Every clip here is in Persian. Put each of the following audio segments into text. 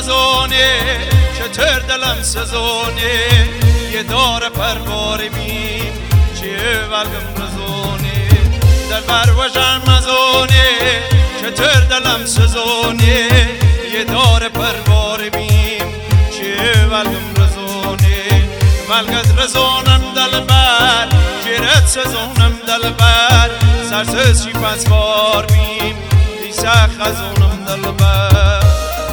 مزونه چطور دلم سزونه یه دار پروار بیم چیه ولگم رزونه دلبر وجن مزونه چطور دلم سزونه یه دار پروار بیم چیه ولگم رزونه ولگت رزونم دلبر جیرت سزونم دلبر سرسز چی پس بار بیم ایسا خزونم دلبر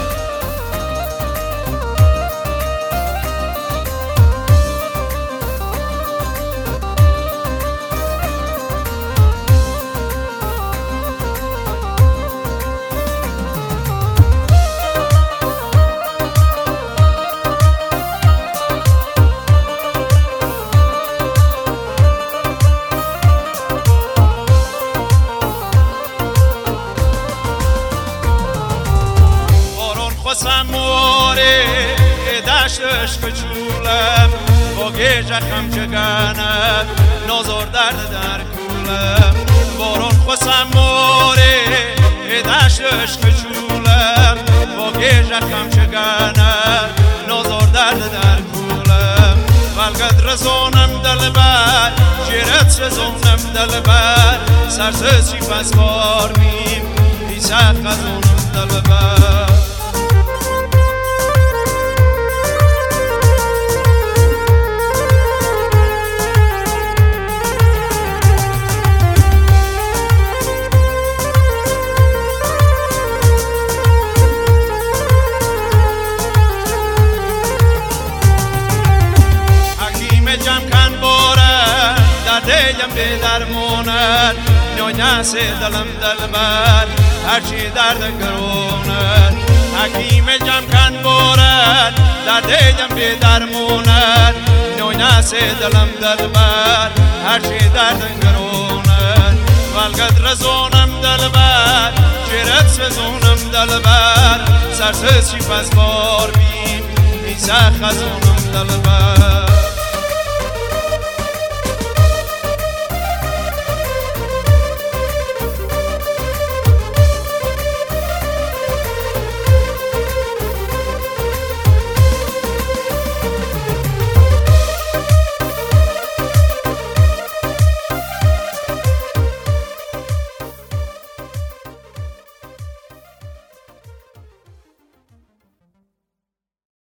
سموره دشتش کچولم با گیجخم جگانه نازار درد در کولم بارون خو سموره دشتش کچولم با گیجخم جگانه نازار درد در کولم ولگت رزونم دلبر جیرت سزونم دلبر سرسز چی پس بار بیم ایسا خزونم دلبر دلم به درمونت نونس دلم دلبر هرچی درد گرونت حکیم جم کن بورد در دلم به درمونت نونس دلم دلبر هرچی درد گرونت ولگت رزونم دلبر جیرت سزونم دلبر سرسز چی پس بار بیم ایسا خزونم دلبر